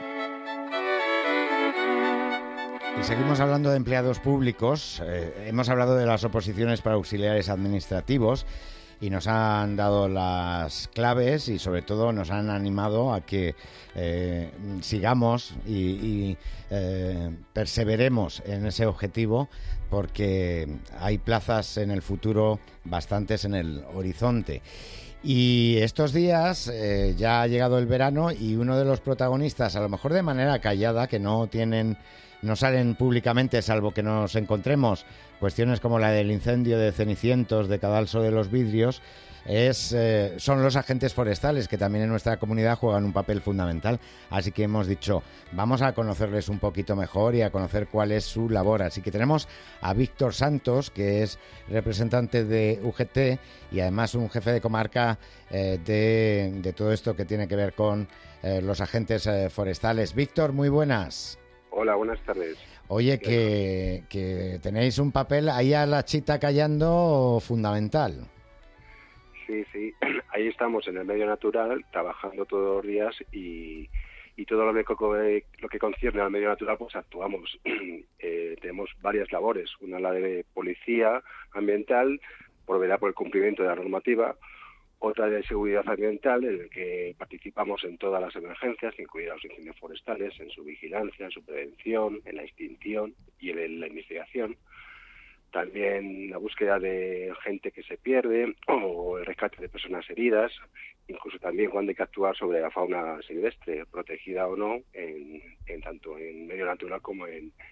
Y seguimos hablando de empleados públicos. Hemos hablado de las oposiciones para auxiliares administrativos y nos han dado las claves y sobre todo nos han animado a que sigamos y perseveremos en ese objetivo, porque hay plazas en el futuro, bastantes en el horizonte. Y estos días ya ha llegado el verano y uno de los protagonistas, a lo mejor de manera callada, que no salen públicamente salvo que nos encontremos cuestiones como la del incendio de Cenicientos, de Cadalso de los Vidrios, son los agentes forestales, que también en nuestra comunidad juegan un papel fundamental. Así que hemos dicho, vamos a conocerles un poquito mejor y a conocer cuál es su labor. Así que tenemos a Víctor Santos, que es representante de UGT y además un jefe de comarca de todo esto que tiene que ver con los agentes forestales. Víctor, muy buenas. Hola, buenas tardes. Oye, que tenéis un papel ahí a la chita callando fundamental. Sí, ahí estamos en el medio natural, trabajando todos los días y todo lo que concierne al medio natural, pues actuamos. Tenemos varias labores, una la de policía ambiental, por velar por el cumplimiento de la normativa, otra de seguridad ambiental, en la que participamos en todas las emergencias, incluidas los incendios forestales, en su vigilancia, en su prevención, en la extinción y en la investigación. También la búsqueda de gente que se pierde o el rescate de personas heridas, incluso también cuando hay que actuar sobre la fauna silvestre, protegida o no, tanto en medio natural como en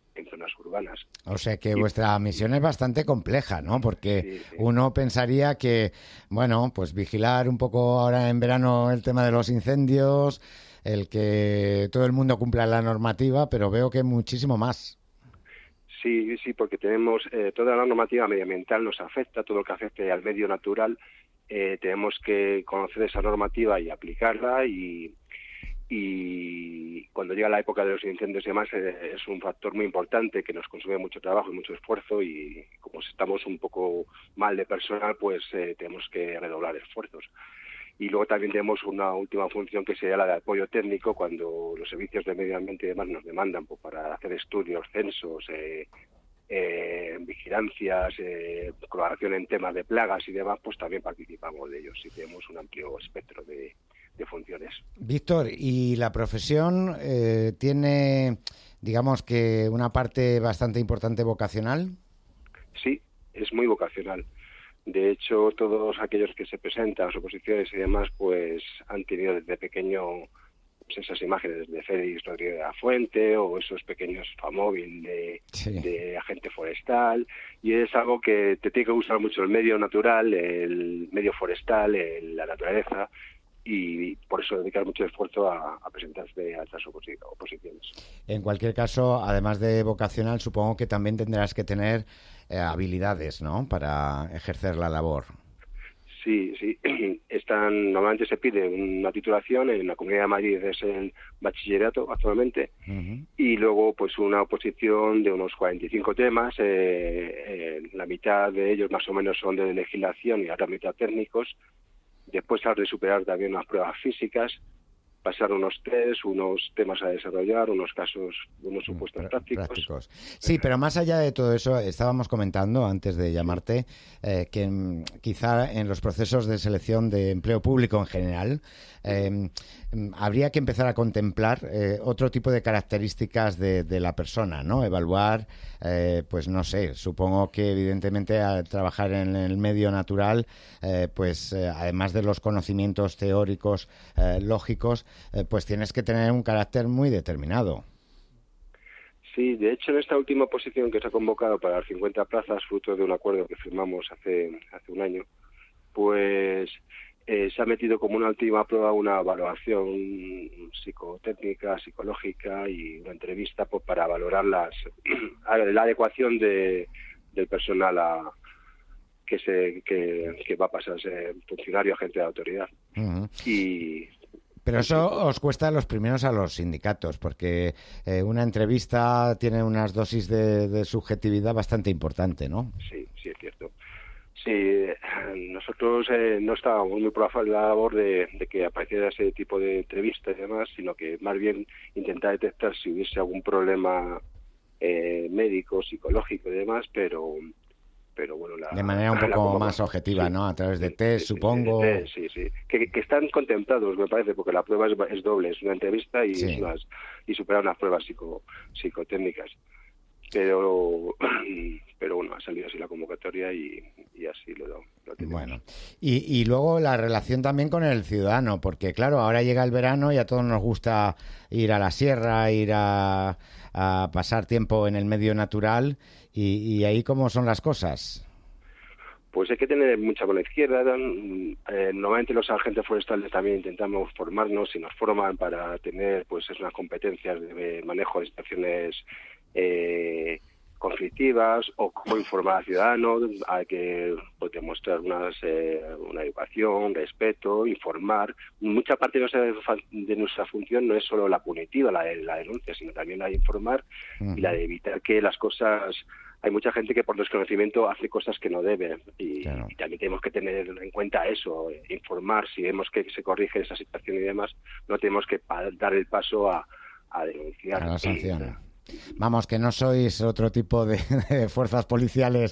zonas urbanas. O sea que vuestra misión es bastante compleja, ¿no? Porque uno pensaría que, bueno, pues vigilar un poco ahora en verano el tema de los incendios, el que todo el mundo cumpla la normativa, pero veo que muchísimo más. Sí, porque tenemos toda la normativa medioambiental nos afecta, todo lo que afecte al medio natural, tenemos que conocer esa normativa y aplicarla y cuando llega la época de los incendios y demás es un factor muy importante que nos consume mucho trabajo y mucho esfuerzo y como estamos un poco mal de personal, pues tenemos que redoblar esfuerzos. Y luego también tenemos una última función que sería la de apoyo técnico cuando los servicios de medio ambiente y demás nos demandan pues, para hacer estudios, censos, vigilancias, colaboración en temas de plagas y demás, pues también participamos de ellos y tenemos un amplio espectro de funciones. Víctor, ¿y la profesión tiene, digamos que una parte bastante importante vocacional? Sí, es muy vocacional. De hecho, todos aquellos que se presentan a las oposiciones y demás, pues han tenido desde pequeño pues, esas imágenes de Félix Rodríguez de la Fuente o esos pequeños famóvil de agente forestal, y es algo que te tiene que gustar mucho el medio natural, el medio forestal, la naturaleza, y por eso dedicar mucho esfuerzo a presentarse a estas oposiciones. En cualquier caso, además de vocacional, supongo que también tendrás que tener habilidades, ¿no?, para ejercer la labor. Sí. Normalmente se pide una titulación, en la Comunidad de Madrid es el bachillerato actualmente, y luego pues una oposición de unos 45 temas, la mitad de ellos más o menos son de legislación y la otra mitad técnicos. Después has de superar también unas pruebas físicas, pasar unos test, unos temas a desarrollar, unos casos, unos supuestos prácticos. Sí, pero más allá de todo eso, estábamos comentando antes de llamarte que quizá en los procesos de selección de empleo público en general habría que empezar a contemplar otro tipo de características de la persona, ¿no? Evaluar, pues no sé, supongo que evidentemente al trabajar en el medio natural, pues además de los conocimientos teóricos lógicos, pues tienes que tener un carácter muy determinado. Sí, de hecho en esta última posición que se ha convocado para las 50 plazas, fruto de un acuerdo que firmamos hace un año, pues se ha metido como una última prueba una evaluación psicotécnica, psicológica y una entrevista pues, para valorar la adecuación del personal que va a pasar a ser funcionario, agente de autoridad. Pero eso os cuesta los primeros a los sindicatos, porque una entrevista tiene unas dosis de subjetividad bastante importante, ¿no? Sí, es cierto. Sí, nosotros no estábamos muy por la labor de que apareciera ese tipo de entrevistas y demás, sino que más bien intentar detectar si hubiese algún problema médico, psicológico y demás, pero bueno... de manera un poco más objetiva, ¿no? A través de test, supongo. Sí. Que están contemplados, me parece, porque la prueba es doble, es una entrevista y y superar unas pruebas psicotécnicas. Pero bueno, ha salido así la convocatoria y así lo tenemos. Bueno, y luego la relación también con el ciudadano, porque claro, ahora llega el verano y a todos nos gusta ir a la sierra, ir a pasar tiempo en el medio natural, y ahí ¿cómo son las cosas? Pues hay que tener mucha mano izquierda. Normalmente los agentes forestales también intentamos formarnos y nos forman para tener pues unas competencias de manejo de situaciones conflictivas o cómo informar al ciudadano. Hay que pues, demostrar una educación, respeto, informar. Mucha parte de nuestra función no es solo la punitiva, la denuncia, sino también la de informar y la de evitar que las cosas... Hay mucha gente que por desconocimiento hace cosas que no debe y también tenemos que tener en cuenta eso, informar. Si vemos que se corrige esa situación y demás, no tenemos que dar el paso a denunciar. A la sanción. Vamos, que no sois otro tipo de fuerzas policiales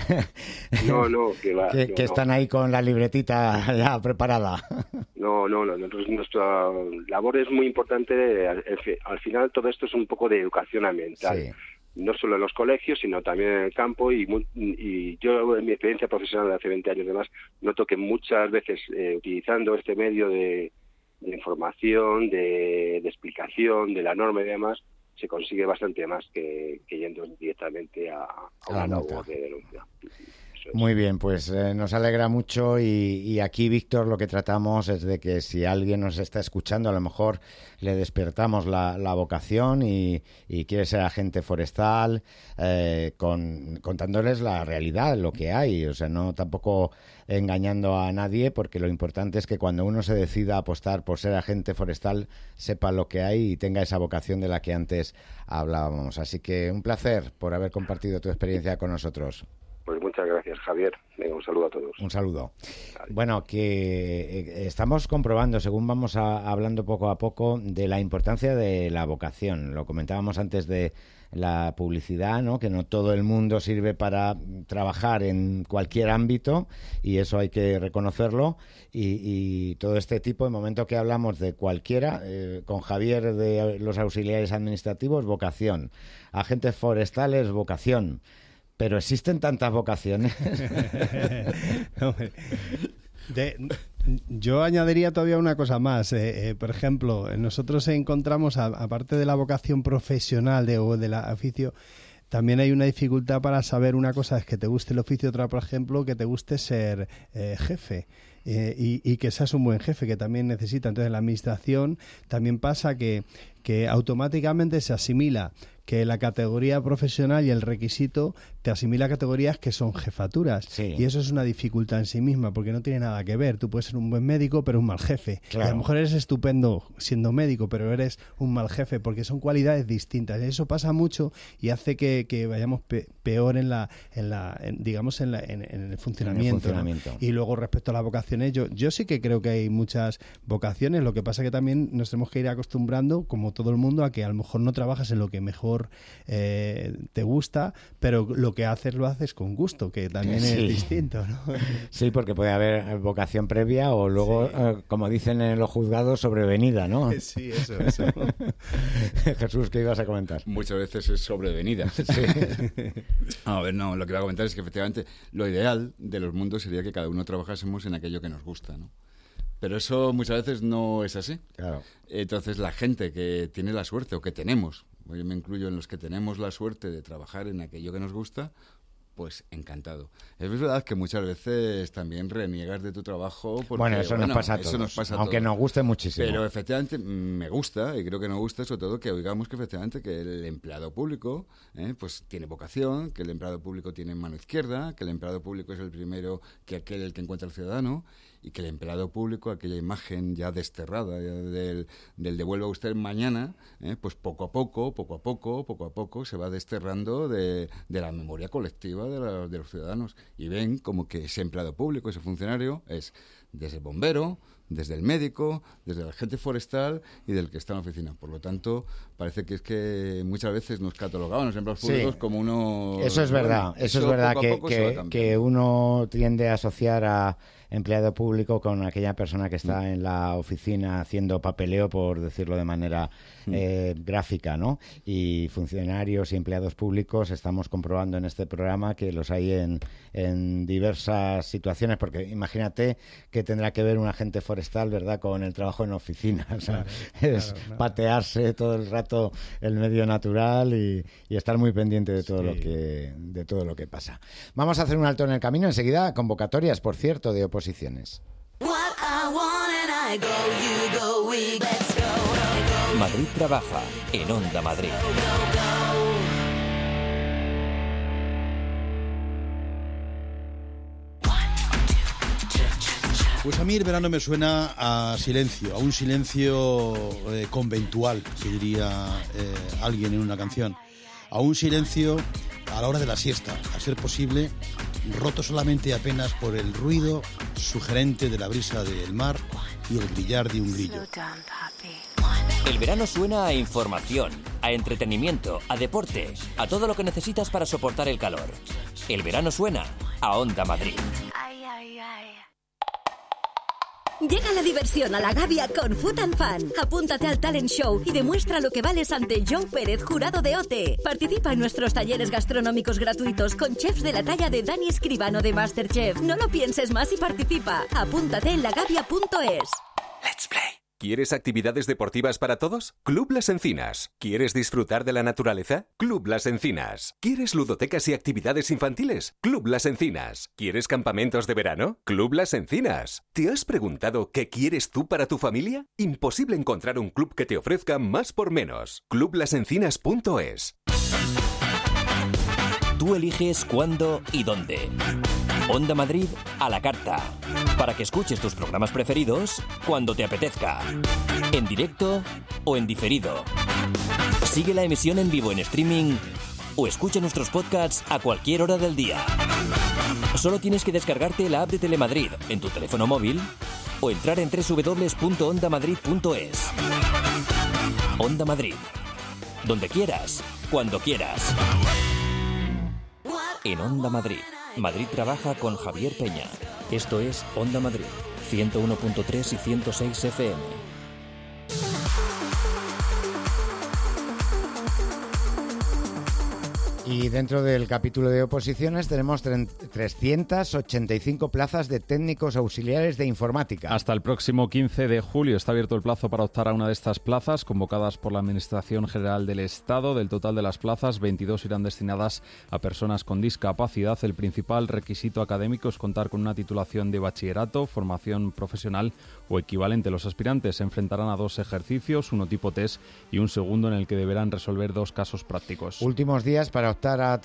que están ahí con la libretita ya preparada. No. Nuestra labor es muy importante. Al final todo esto es un poco de educación ambiental. Sí. No solo en los colegios, sino también en el campo y yo en mi experiencia profesional de hace 20 años y demás, noto que muchas veces utilizando este medio de información, de explicación de la norma y demás, se consigue bastante más que yendo directamente a una labor de denuncia. Muy bien, pues nos alegra mucho y aquí, Víctor, lo que tratamos es de que si alguien nos está escuchando, a lo mejor le despertamos la vocación y quiere ser agente forestal, contándoles la realidad, lo que hay, o sea, no tampoco engañando a nadie, porque lo importante es que cuando uno se decida a apostar por ser agente forestal, sepa lo que hay y tenga esa vocación de la que antes hablábamos. Así que un placer por haber compartido tu experiencia con nosotros. Pues muchas gracias, Javier. Venga, un saludo a todos. Un saludo. Bueno, que estamos comprobando, según vamos hablando poco a poco, de la importancia de la vocación. Lo comentábamos antes de la publicidad, ¿no? Que no todo el mundo sirve para trabajar en cualquier ámbito y eso hay que reconocerlo. Y todo este tipo, de momento que hablamos de cualquiera, con Javier de los auxiliares administrativos, vocación. Agentes forestales, vocación. Pero existen tantas vocaciones. Yo añadiría todavía una cosa más. Por ejemplo, nosotros encontramos, aparte de la vocación profesional o del oficio, también hay una dificultad para saber una cosa es que te guste el oficio, otra, por ejemplo, que te guste ser jefe. Y que seas un buen jefe, que también necesita. Entonces, la administración también pasa que automáticamente se asimila que la categoría profesional y el requisito te asimila a categorías que son jefaturas. Sí. Y eso es una dificultad en sí misma, porque no tiene nada que ver. Tú puedes ser un buen médico, pero un mal jefe. Claro. Y a lo mejor eres estupendo siendo médico, pero eres un mal jefe, porque son cualidades distintas. Y eso pasa mucho y hace que vayamos peor en el funcionamiento. ¿No? Y luego, respecto a las vocaciones, yo sí que creo que hay muchas vocaciones. Lo que pasa es que también nos tenemos que ir acostumbrando, como todo el mundo, a que a lo mejor no trabajas en lo que mejor te gusta, pero lo que haces lo haces con gusto, que también es distinto, ¿no? Sí, porque puede haber vocación previa o luego, como dicen en los juzgados, sobrevenida, ¿no? Sí, eso. Jesús, ¿qué ibas a comentar? Muchas veces es sobrevenida. Sí. A ver, no, lo que iba a comentar es que efectivamente lo ideal de los mundos sería que cada uno trabajásemos en aquello que nos gusta, ¿no? Pero eso muchas veces no es así. Claro. Entonces, la gente que tiene la suerte, o que tenemos, yo me incluyo en los que tenemos la suerte de trabajar en aquello que nos gusta, pues encantado. Es verdad que muchas veces también reniegas de tu trabajo porque, bueno, eso nos pasa a todos, aunque nos guste muchísimo. Pero efectivamente me gusta, y creo que nos gusta sobre todo que oigamos que efectivamente que el empleado público pues tiene vocación, que el empleado público tiene mano izquierda, que el empleado público es el primero que aquel el que encuentra al ciudadano, y que el empleado público, aquella imagen ya desterrada ya del devuelva usted mañana, pues poco a poco se va desterrando de la memoria colectiva de los ciudadanos, y ven como que ese empleado público, ese funcionario, es desde el bombero, desde el médico, desde el agente forestal y del que está en la oficina. Por lo tanto, parece que es que muchas veces nos catalogaban los empleados públicos como uno... Eso es verdad, eso es verdad que uno tiende a asociar a empleado público con aquella persona que está en la oficina haciendo papeleo, por decirlo de manera gráfica, ¿no? Y funcionarios y empleados públicos estamos comprobando en este programa que los hay en diversas situaciones, porque imagínate que tendrá que ver un agente forestal, ¿verdad?, con el trabajo en oficina. O sea, es patearse todo el rato el medio natural y estar muy pendiente de todo lo que pasa. Vamos a hacer un alto en el camino, enseguida convocatorias, por cierto, de oposiciones. Madrid trabaja en Onda Madrid. Pues a mí el verano me suena a silencio, a un silencio conventual, que diría alguien en una canción. A un silencio a la hora de la siesta, a ser posible, roto solamente apenas por el ruido sugerente de la brisa del mar y el brillar de un grillo. El verano suena a información, a entretenimiento, a deporte, a todo lo que necesitas para soportar el calor. El verano suena a Onda Madrid. Llega la diversión a la Gavia con Food and Fun. Apúntate al talent show y demuestra lo que vales ante Joe Pérez, jurado de OTE. Participa en nuestros talleres gastronómicos gratuitos con chefs de la talla de Dani Escribano de MasterChef. No lo pienses más y participa. Apúntate en lagavia.es. Let's play. ¿Quieres actividades deportivas para todos? Club Las Encinas. ¿Quieres disfrutar de la naturaleza? Club Las Encinas. ¿Quieres ludotecas y actividades infantiles? Club Las Encinas. ¿Quieres campamentos de verano? Club Las Encinas. ¿Te has preguntado qué quieres tú para tu familia? Imposible encontrar un club que te ofrezca más por menos. Clublasencinas.es. Tú eliges cuándo y dónde. Onda Madrid a la carta. Para que escuches tus programas preferidos cuando te apetezca. En directo o en diferido. Sigue la emisión en vivo en streaming o escucha nuestros podcasts a cualquier hora del día. Solo tienes que descargarte la app de Telemadrid en tu teléfono móvil o entrar en www.ondamadrid.es. Onda Madrid. Donde quieras, cuando quieras. En Onda Madrid. Madrid trabaja con Javier Peña. Esto es Onda Madrid, 101.3 y 106 FM. Y dentro del capítulo de oposiciones tenemos 385 plazas de técnicos auxiliares de informática. Hasta el próximo 15 de julio está abierto el plazo para optar a una de estas plazas, convocadas por la Administración General del Estado. Del total de las plazas, 22 irán destinadas a personas con discapacidad. El principal requisito académico es contar con una titulación de bachillerato, formación profesional o equivalente. Los aspirantes se enfrentarán a 2 ejercicios, uno tipo test y un segundo en el que deberán resolver 2 casos prácticos. Últimos días para optar a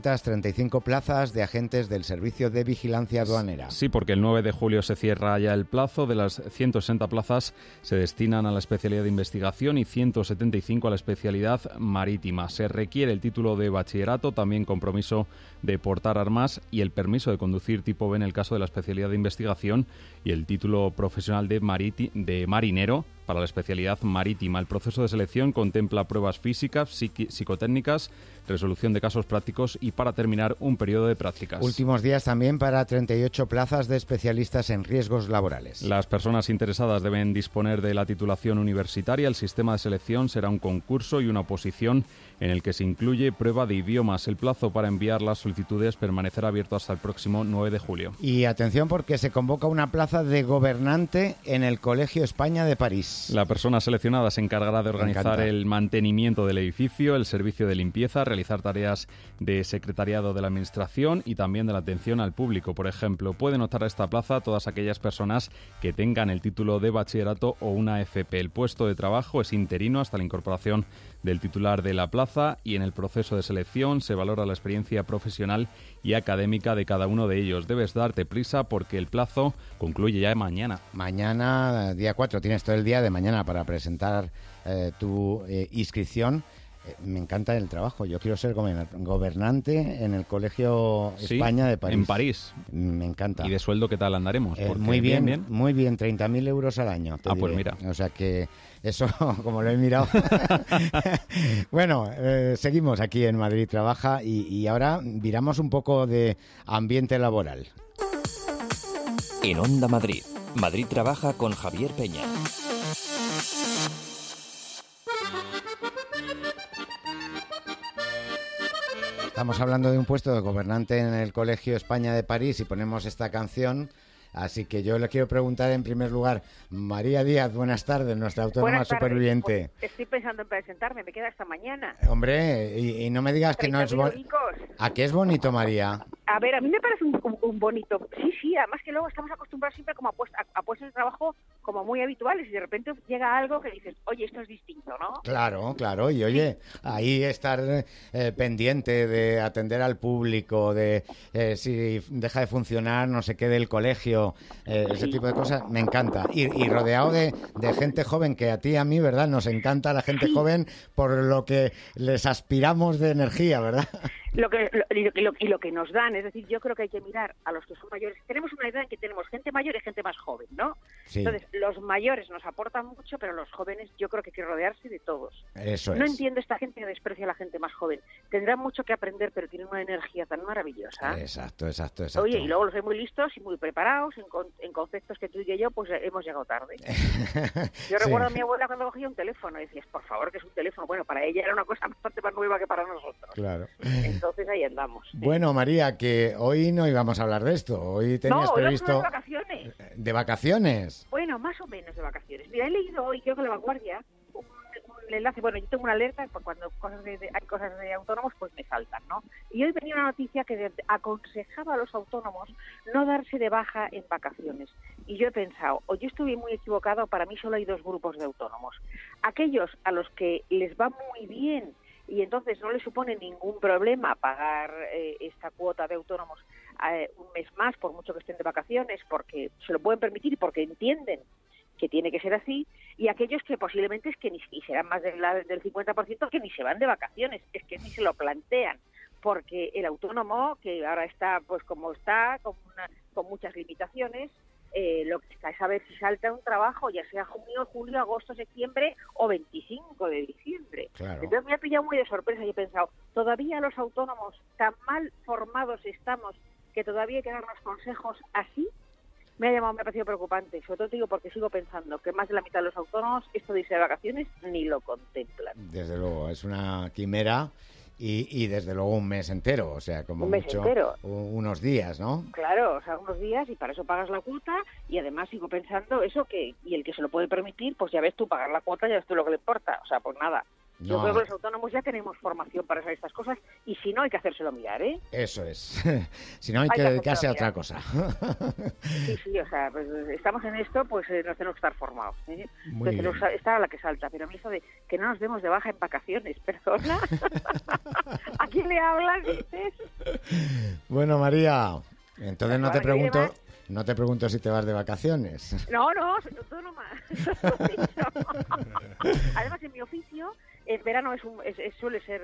335 plazas de agentes del Servicio de Vigilancia Aduanera. Sí, porque el 9 de julio se cierra ya el plazo. De las 160 plazas se destinan a la especialidad de investigación y 175 a la especialidad marítima. Se requiere el título de bachillerato, también compromiso de portar armas y el permiso de conducir tipo B en el caso de la especialidad de investigación y el título profesional de marinero para la especialidad marítima. El proceso de selección contempla pruebas físicas, psicotécnicas, resolución de casos prácticos y, para terminar, un periodo de prácticas. Últimos días también para 38 plazas de especialistas en riesgos laborales. Las personas interesadas deben disponer de la titulación universitaria. El sistema de selección será un concurso y una oposición en el que se incluye prueba de idiomas. El plazo para enviar las solicitudes permanecerá abierto hasta el próximo 9 de julio. Y atención, porque se convoca una plaza de gobernante en el Colegio España de París. La persona seleccionada se encargará de organizar el mantenimiento del edificio, el servicio de limpieza, realizar tareas de secretariado de la Administración y también de la atención al público. Por ejemplo, pueden optar a esta plaza todas aquellas personas que tengan el título de bachillerato o una FP. El puesto de trabajo es interino hasta la incorporación del titular de la plaza y en el proceso de selección se valora la experiencia profesional y académica de cada uno de ellos. Debes darte prisa porque el plazo concluye ya mañana. Mañana, día 4, tienes todo el día de mañana para presentar tu inscripción. Me encanta el trabajo. Yo quiero ser gobernante en el Colegio España de París. En París. Me encanta. ¿Y de sueldo qué tal andaremos? Muy bien, muy bien. 30.000 euros al año. Pues mira. O sea que eso, como lo he mirado. Bueno, seguimos aquí en Madrid Trabaja y ahora viramos un poco de ambiente laboral. En Onda Madrid. Madrid Trabaja con Javier Peña. Estamos hablando de un puesto de gobernante en el Colegio España de París y ponemos esta canción. Así que yo le quiero preguntar en primer lugar, María Díaz, buenas tardes, nuestra autónoma superviviente. Pues estoy pensando en presentarme, me queda hasta mañana. Hombre, y no me digas que no es bonito. ¿A qué es bonito, María? A ver, a mí me parece un bonito. Sí, además que luego estamos acostumbrados siempre como a puestos de trabajo como muy habituales y de repente llega algo que dices, oye, esto es distinto, ¿no? Claro, y oye, ahí estar pendiente de atender al público, de si deja de funcionar no sé qué del colegio, ese tipo de cosas, me encanta. Y rodeado de gente joven, que a ti y a mí, ¿verdad? Nos encanta la gente joven por lo que les aspiramos de energía, ¿verdad? Lo que nos dan, es decir, yo creo que hay que mirar a los que son mayores. Tenemos una idea en que tenemos gente mayor y gente más joven, ¿no? Sí. Entonces, los mayores nos aportan mucho, pero los jóvenes yo creo que hay que rodearse de todos. Eso no es. entiendo esta gente que desprecia a la gente más joven. Tendrán mucho que aprender, pero tienen una energía tan maravillosa. Exacto. Oye, y luego los hay muy listos y muy preparados en conceptos que tú y yo pues hemos llegado tarde. Yo recuerdo a mi abuela cuando cogía un teléfono y decías, por favor, que es un teléfono. Bueno, para ella era una cosa bastante más nueva que para nosotros. Claro. Entonces ahí andamos. Bueno, María, que hoy no íbamos a hablar de esto. Hoy tenías previsto... de vacaciones. ¿De vacaciones? Bueno, más o menos de vacaciones. mira, he leído hoy, creo que La Vanguardia, un enlace, bueno, yo tengo una alerta, pues cuando hay cosas de autónomos, pues me saltan, ¿no? Y hoy venía una noticia que aconsejaba a los autónomos no darse de baja en vacaciones. Y yo he pensado, o yo estuve muy equivocado, para mí solo hay dos grupos de autónomos. Aquellos a los que les va muy bien y entonces no les supone ningún problema pagar esta cuota de autónomos un mes más, por mucho que estén de vacaciones, porque se lo pueden permitir y porque entienden que tiene que ser así, y aquellos que posiblemente es que ni serán más del 50% que ni se van de vacaciones, es que ni se lo plantean, porque el autónomo, que ahora está pues como está, con muchas limitaciones, lo que está es a ver si salta un trabajo, ya sea junio, julio, agosto, septiembre o 25 de diciembre. Claro. Entonces me ha pillado muy de sorpresa y he pensado, todavía los autónomos tan mal formados estamos que todavía hay que darnos consejos así. Me ha parecido preocupante, sobre todo te digo porque sigo pensando que más de la mitad de los autónomos esto de irse de vacaciones ni lo contemplan. Desde luego, es una quimera y desde luego un mes entero, o sea, como un mes mucho entero. Unos días, ¿no? Claro, o sea, unos días y para eso pagas la cuota y además sigo pensando eso y el que se lo puede permitir, pues ya ves tú pagar la cuota, ya ves tú lo que le importa, o sea, pues nada. Yo creo que los autónomos ya tenemos formación para hacer estas cosas y si no hay que hacérselo mirar, ¿eh? Eso es. Si no hay que dedicarse a otra cosa. Sí, o sea, pues estamos en esto, pues nos tenemos que estar formados, ¿eh? Muy bien. Tenemos que estar a la que salta, pero a mí esto de que no nos demos de baja en vacaciones, ¿perdona? ¿A quién le hablas, dices? Bueno, María, entonces no te ¿quiere pregunto... más? No te pregunto si te vas de vacaciones. No, soy autónoma. Además, en mi oficio, el verano suele ser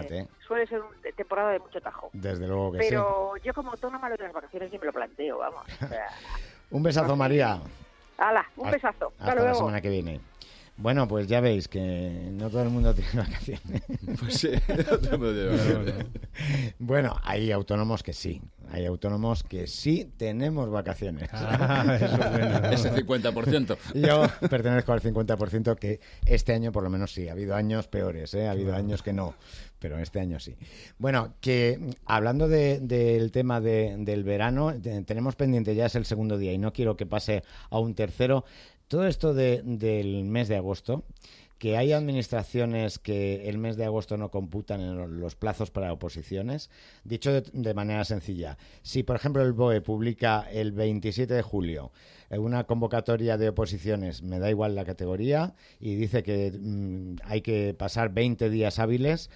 una temporada de mucho tajo. Desde luego que Pero yo como autónoma lo de las vacaciones ni me lo planteo, vamos. O sea, un besazo, María. ¡Hala! Un besazo. Hasta luego. la semana que viene. Bueno, pues ya veis que no todo el mundo tiene vacaciones. Pues sí, no todo el mundo tiene vacaciones. Bueno, hay autónomos que sí. Hay autónomos que sí tenemos vacaciones. Eso es bueno. Ese 50%. Yo pertenezco al 50% que este año por lo menos sí. Ha habido años peores, ¿eh? Ha habido años que no, pero este año sí. Bueno, que hablando del tema del verano, tenemos pendiente, ya es el segundo día y no quiero que pase a un tercero. Todo esto del mes de agosto, que hay administraciones que el mes de agosto no computan en los plazos para oposiciones. Dicho de manera sencilla, si por ejemplo el BOE publica el 27 de julio una convocatoria de oposiciones, me da igual la categoría, y dice que hay que pasar 20 días hábiles,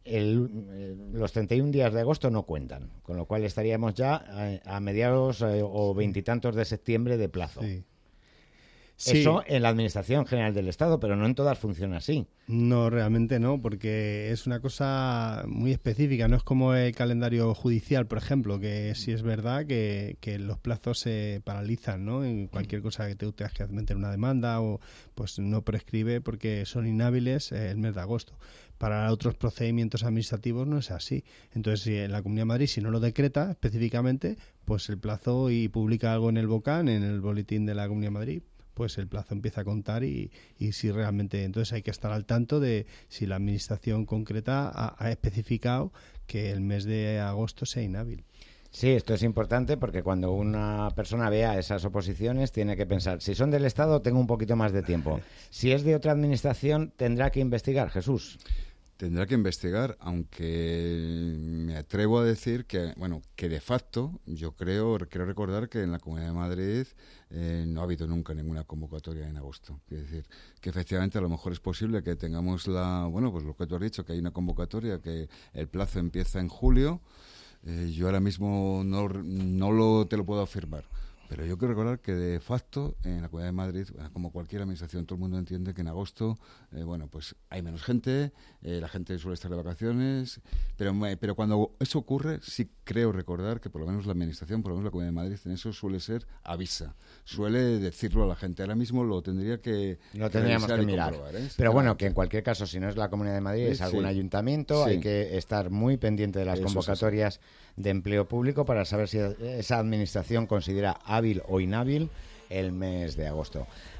los 31 días de agosto no cuentan, con lo cual estaríamos ya a mediados o veintitantos de septiembre de plazo. Sí. Eso en la Administración General del Estado, pero no en todas funciona así. No, realmente no, porque es una cosa muy específica. No es como el calendario judicial, por ejemplo, que sí es verdad que los plazos se paralizan, ¿no? En cualquier cosa que te tengas que meter una demanda o pues no prescribe porque son inhábiles el mes de agosto. Para otros procedimientos administrativos no es así. Entonces, si en la Comunidad de Madrid, si no lo decreta específicamente, pues el plazo y publica algo en el BOCAN, en el boletín de la Comunidad de Madrid, pues el plazo empieza a contar y si realmente entonces hay que estar al tanto de si la administración concreta ha especificado que el mes de agosto sea inhábil. Sí, esto es importante porque cuando una persona vea esas oposiciones tiene que pensar, si son del Estado tengo un poquito más de tiempo, si es de otra administración tendrá que investigar. Jesús. Tendrá que investigar, aunque me atrevo a decir que de facto yo creo recordar que en la Comunidad de Madrid no ha habido nunca ninguna convocatoria en agosto. Es decir, que efectivamente a lo mejor es posible que tengamos pues lo que tú has dicho, que hay una convocatoria, que el plazo empieza en julio. Yo ahora mismo no te lo puedo afirmar. Pero yo quiero recordar que de facto en la Comunidad de Madrid, como cualquier administración, todo el mundo entiende que en agosto, pues hay menos gente, la gente suele estar de vacaciones, pero cuando eso ocurre, sí creo recordar que por lo menos la administración, por lo menos la Comunidad de Madrid, en eso suele ser avisa, suele decirlo a la gente. Ahora mismo lo tendríamos que mirar. Pero bueno, que en cualquier caso, si no es la Comunidad de Madrid, es algún ayuntamiento, hay que estar muy pendiente de las convocatorias de empleo público para saber si esa administración considera hábil o inhábil el mes de agosto.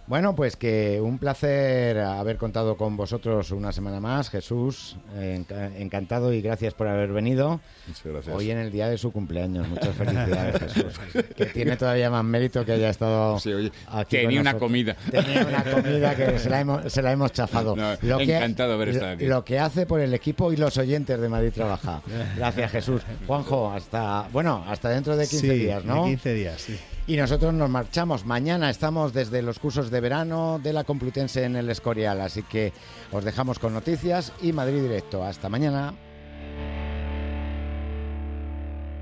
Bueno, pues que un placer haber contado con vosotros una semana más. Jesús, encantado y gracias por haber venido. Muchas gracias. Hoy en el día de su cumpleaños. Muchas felicidades, Jesús. Que tiene todavía más mérito que haya estado aquí. Tenía una comida. Tenía una comida que se la hemos chafado. No, encantado de haber estado aquí. Lo que hace por el equipo y los oyentes de Madrid Trabaja. Gracias, Jesús. Juanjo, hasta dentro de 15 días, ¿no? De 15 días, sí. Y nosotros nos marchamos. Mañana estamos desde los cursos de verano de la Complutense en el Escorial, así que os dejamos con noticias y Madrid Directo. Hasta mañana.